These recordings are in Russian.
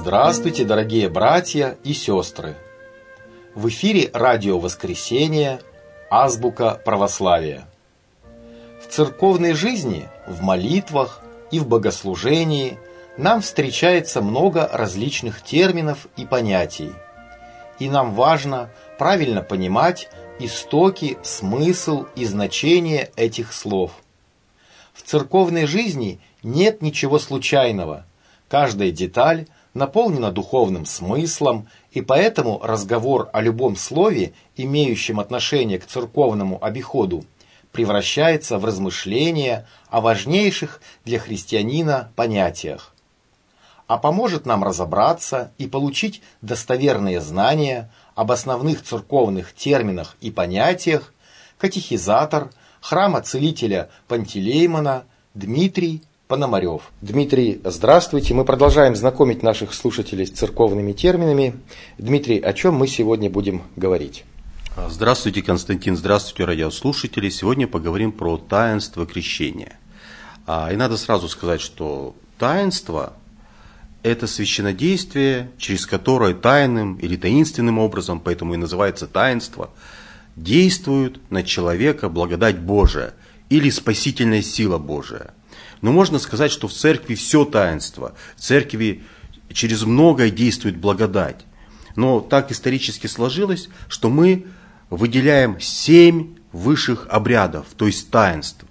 Здравствуйте, дорогие братья и сестры! В эфире радио «Воскресение», азбука православия. В церковной жизни, в молитвах и в богослужении нам встречается много различных терминов и понятий. И нам важно правильно понимать истоки, смысл и значение этих слов. В церковной жизни нет ничего случайного. Каждая деталь наполнена духовным смыслом, и поэтому разговор о любом слове, имеющем отношение к церковному обиходу, превращается в размышления о важнейших для христианина понятиях. А поможет нам разобраться и получить достоверные знания об основных церковных терминах и понятиях катехизатор храма целителя Пантелеймона Дмитрий Пономарев. Дмитрий, здравствуйте. Мы продолжаем знакомить наших слушателей с церковными терминами. Дмитрий, о чем мы сегодня будем говорить? Здравствуйте, Константин, здравствуйте, радиослушатели. Сегодня поговорим про таинство крещения. И надо сразу сказать, что таинство – это священнодействие, через которое тайным или таинственным образом, поэтому и называется таинство, действует на человека благодать Божия или спасительная сила Божия. Но можно сказать, что в церкви все таинство, в церкви через многое действует благодать. Но так исторически сложилось, что мы выделяем 7 высших обрядов, то есть таинств.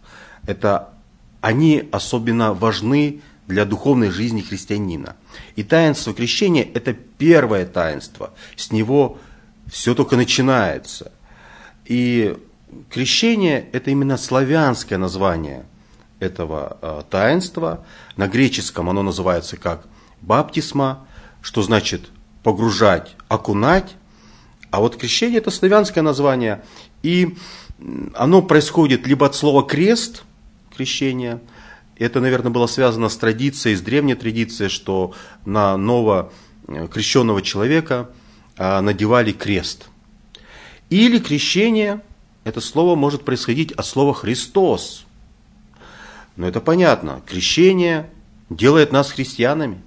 Они особенно важны для духовной жизни христианина. И таинство крещения – это первое таинство, с него все только начинается. И крещение – это именно славянское название этого таинства. На греческом оно называется как баптисма, что значит погружать, окунать. А вот крещение – это славянское название. И оно происходит либо от слова крест, крещение. Это, наверное, было связано с традицией, с древней традицией, что на новокрещенного человека надевали крест. Или крещение, это слово может происходить от слова «Христос». Но это понятно, крещение делает нас христианами.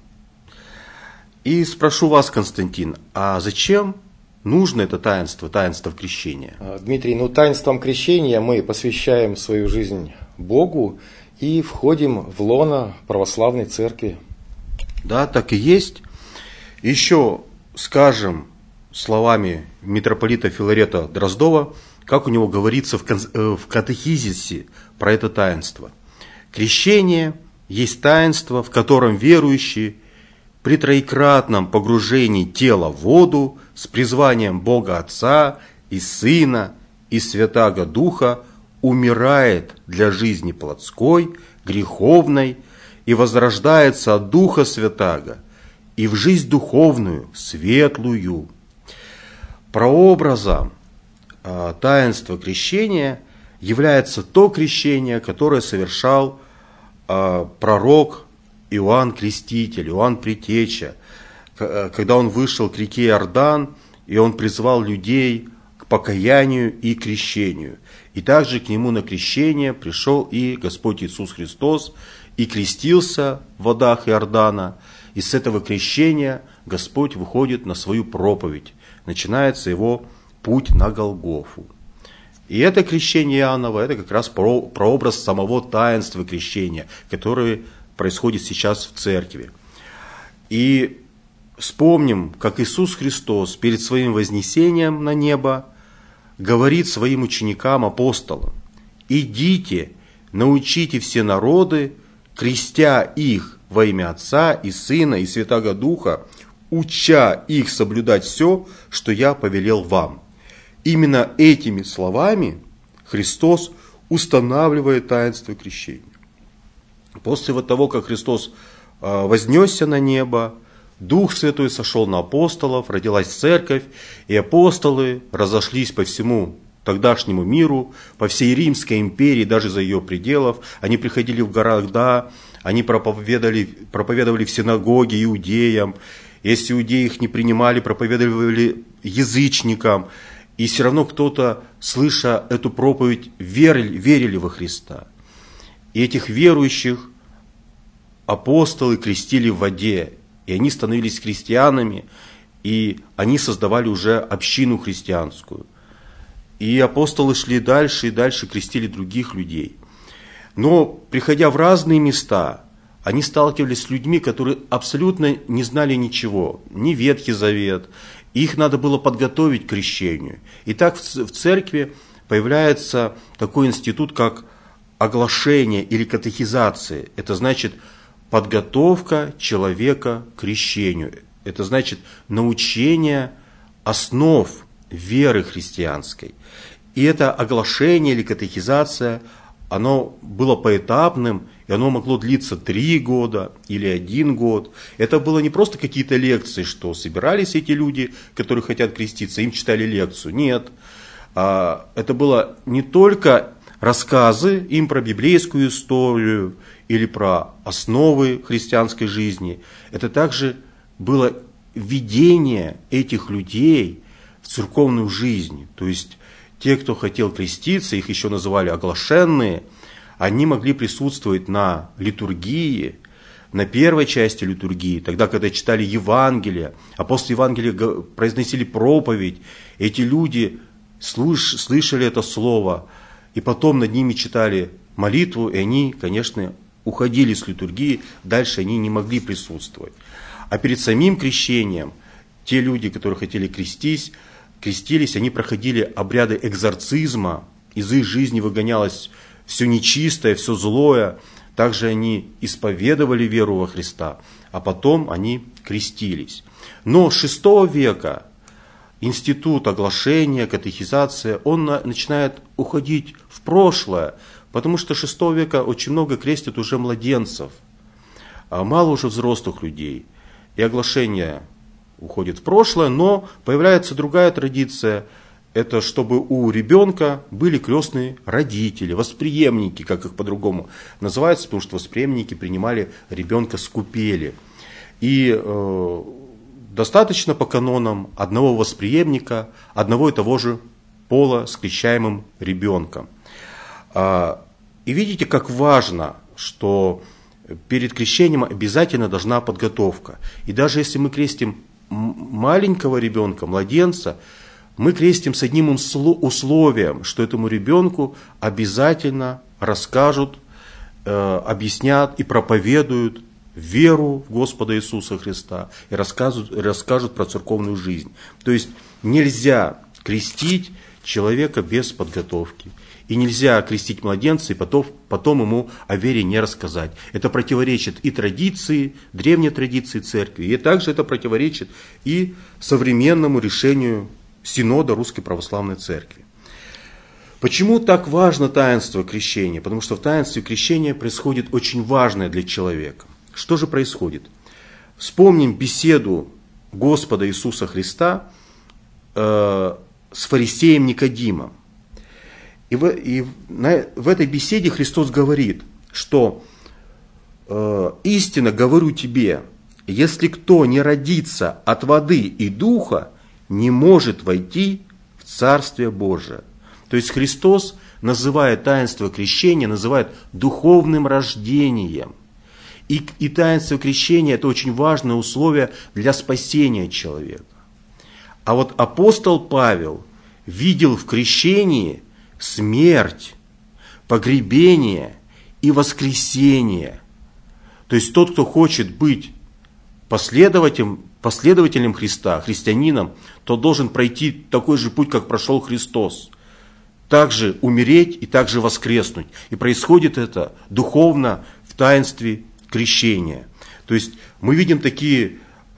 И спрошу вас, Константин, а зачем нужно это таинство крещения? Дмитрий, таинством крещения мы посвящаем свою жизнь Богу и входим в лоно православной церкви. Да, так и есть. Еще скажем словами митрополита Филарета Дроздова, как у него говорится в катехизисе про это таинство. Крещение есть таинство, в котором верующий при троекратном погружении тела в воду с призванием Бога Отца и Сына и Святаго Духа умирает для жизни плотской, греховной и возрождается от Духа Святаго и в жизнь духовную, светлую. Прообразом таинства крещения является то крещение, которое совершал пророк Иоанн Креститель, Иоанн Предтеча, когда он вышел к реке Иордан, и он призвал людей к покаянию и крещению. И также к нему на крещение пришел и Господь Иисус Христос, и крестился в водах Иордана. И с этого крещения Господь выходит на свою проповедь. Начинается его путь на Голгофу. И это крещение Иоанново, это как раз прообраз самого таинства крещения, которое происходит сейчас в церкви. И вспомним, как Иисус Христос перед своим вознесением на небо говорит своим ученикам, апостолам: «Идите, научите все народы, крестя их во имя Отца и Сына и Святаго Духа, уча их соблюдать все, что я повелел вам». Именно этими словами Христос устанавливает таинство крещения. После того, как Христос вознесся на небо, Дух Святой сошел на апостолов, родилась церковь, и апостолы разошлись по всему тогдашнему миру, по всей Римской империи, даже за ее пределов. Они приходили в города, они проповедовали в синагоге иудеям. Если иудеи их не принимали, проповедовали язычникам. И все равно кто-то, слыша эту проповедь, верили во Христа. И этих верующих апостолы крестили в воде. и они становились христианами, и они создавали уже общину христианскую. И апостолы шли дальше и дальше, крестили других людей. Но, приходя в разные места, они сталкивались с людьми, которые абсолютно не знали ничего, ни Ветхий Завет. Их надо было подготовить к крещению. И так в церкви появляется такой институт, как оглашение или катехизация. Это значит подготовка человека к крещению. Это значит научение основ веры христианской. И это оглашение или катехизация, оно было поэтапным, и оно могло длиться 3 года или 1 год. Это было не просто какие-то лекции, что собирались эти люди, которые хотят креститься, им читали лекцию. Нет. Это было не только рассказы им про библейскую историю или про основы христианской жизни. Это также было введение этих людей в церковную жизнь. То есть те, кто хотел креститься, их еще называли оглашенные, они могли присутствовать на литургии, на первой части литургии, тогда, когда читали Евангелие, а после Евангелия произносили проповедь. Эти люди слышали это слово, и потом над ними читали молитву, и они, конечно, уходили с литургии, дальше они не могли присутствовать. А перед самим крещением те люди, которые хотели крестились, они проходили обряды экзорцизма, из их жизни выгонялось все нечистое, все злое. Также они исповедовали веру во Христа, а потом они крестились. Но с VI века институт оглашения, катехизация, он начинает уходить в прошлое, потому что с VI века очень много крестят уже младенцев, а мало уже взрослых людей. И оглашение уходит в прошлое, но появляется другая традиция. Это чтобы у ребенка были крестные родители, восприемники, как их по-другому называется, потому что восприемники принимали ребенка с купели. И достаточно по канонам одного восприемника, одного и того же пола с крещаемым ребенком. И видите, как важно, что перед крещением обязательно должна подготовка. И даже если мы крестим маленького ребенка, младенца, мы крестим с одним условием, что этому ребенку обязательно расскажут, объяснят и проповедуют веру в Господа Иисуса Христа и расскажут про церковную жизнь. То есть нельзя крестить человека без подготовки. И нельзя крестить младенца и потом ему о вере не рассказать. Это противоречит и традиции, древней традиции церкви, и также это противоречит и современному решению Синода Русской Православной Церкви. Почему так важно таинство крещения? Потому что в таинстве крещения происходит очень важное для человека. Что же происходит? Вспомним беседу Господа Иисуса Христа с фарисеем Никодимом. И в этой беседе Христос говорит, что истинно говорю тебе, если кто не родится от воды и духа, не может войти в Царствие Божие. То есть Христос, называя таинство крещения, называет духовным рождением. И таинство крещения – это очень важное условие для спасения человека. А вот апостол Павел видел в крещении смерть, погребение и воскресение. То есть тот, кто хочет быть последователем Христа, христианином, то должен пройти такой же путь, как прошел Христос. Также умереть и также воскреснуть. И происходит это духовно в таинстве крещения. То есть мы видим такие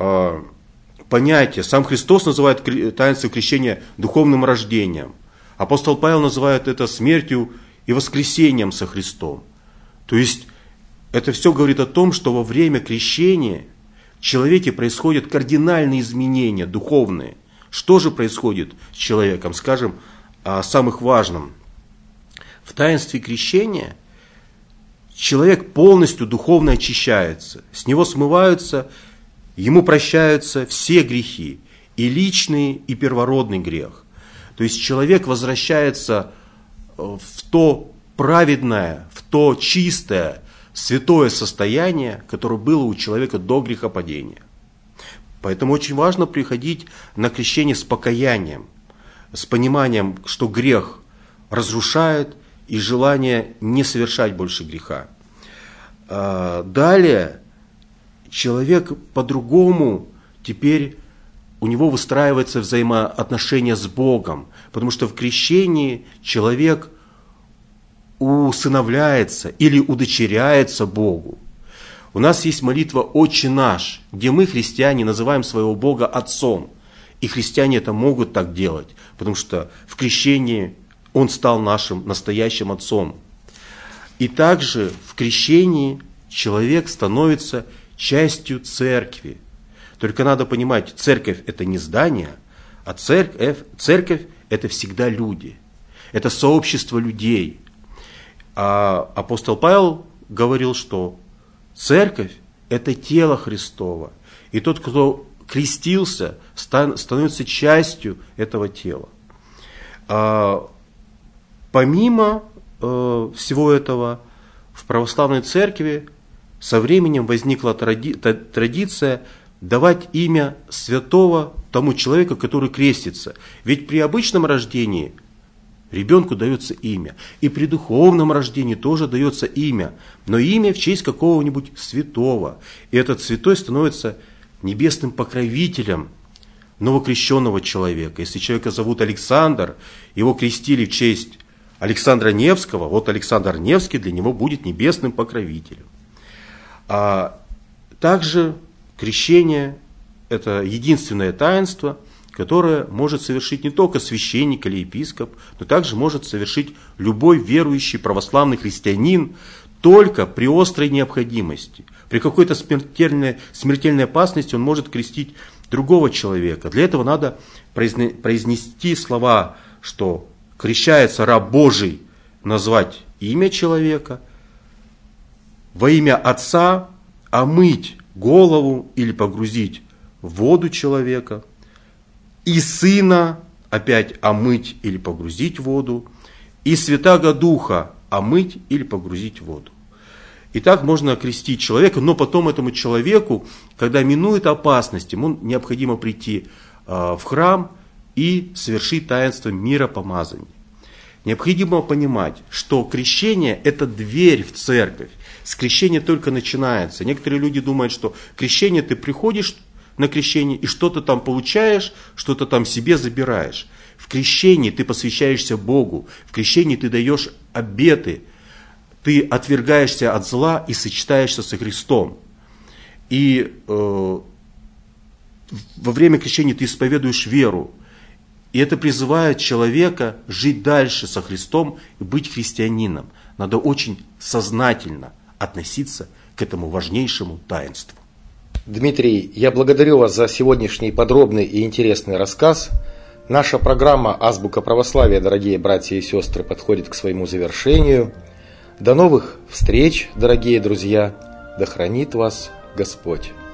понятия. Сам Христос называет таинство крещения духовным рождением. Апостол Павел называет это смертью и воскресением со Христом. То есть это все говорит о том, что во время крещения в человеке происходят кардинальные изменения духовные. Что же происходит с человеком? Скажем о самых важном. В таинстве крещения человек полностью духовно очищается. С него смываются, ему прощаются все грехи. И личный, и первородный грех. То есть человек возвращается в то праведное, в то чистое, святое состояние, которое было у человека до грехопадения. Поэтому очень важно приходить на крещение с покаянием, с пониманием, что грех разрушает, и желание не совершать больше греха. Далее человек по-другому теперь у него выстраивается взаимоотношения с Богом, потому что в крещении человек усыновляется или удочеряется Богу. У нас есть молитва «Отче наш», где мы, христиане, называем своего Бога Отцом. И христиане это могут так делать, потому что в крещении Он стал нашим настоящим Отцом. И также в крещении человек становится частью церкви. Только надо понимать, церковь – это не здание, а церковь – это всегда люди. Это сообщество людей. А апостол Павел говорил, что церковь – это тело Христово. И тот, кто крестился, становится частью этого тела. Помимо всего этого, в православной церкви со временем возникла традиция давать имя святого тому человеку, который крестится. Ведь при обычном рождении ребенку дается имя. И при духовном рождении тоже дается имя. Но имя в честь какого-нибудь святого. И этот святой становится небесным покровителем новокрещенного человека. Если человека зовут Александр, его крестили в честь Александра Невского, вот Александр Невский для него будет небесным покровителем. А также крещение – это единственное таинство, которое может совершить не только священник или епископ, но также может совершить любой верующий православный христианин только при острой необходимости. При какой-то смертельной опасности он может крестить другого человека. Для этого надо произнести слова, что крещается раб Божий, назвать имя человека, во имя Отца омыть голову или погрузить в воду человека, и Сына опять омыть или погрузить в воду, и Святаго Духа омыть или погрузить в воду. И так можно окрестить человека, но потом этому человеку, когда минует опасность, ему необходимо прийти в храм и совершить таинство миропомазания. Необходимо понимать, что крещение – это дверь в церковь. С крещения только начинается. Некоторые люди думают, что крещение, ты приходишь на крещение и что-то там получаешь, что-то там себе забираешь. В крещении ты посвящаешься Богу, в крещении ты даешь обеты, ты отвергаешься от зла и сочетаешься со Христом. И во время крещения ты исповедуешь веру. И это призывает человека жить дальше со Христом и быть христианином. Надо очень сознательно относиться к этому важнейшему таинству. Дмитрий, я благодарю вас за сегодняшний подробный и интересный рассказ. Наша программа «Азбука православия», дорогие братья и сестры, подходит к своему завершению. До новых встреч, дорогие друзья! Да хранит вас Господь!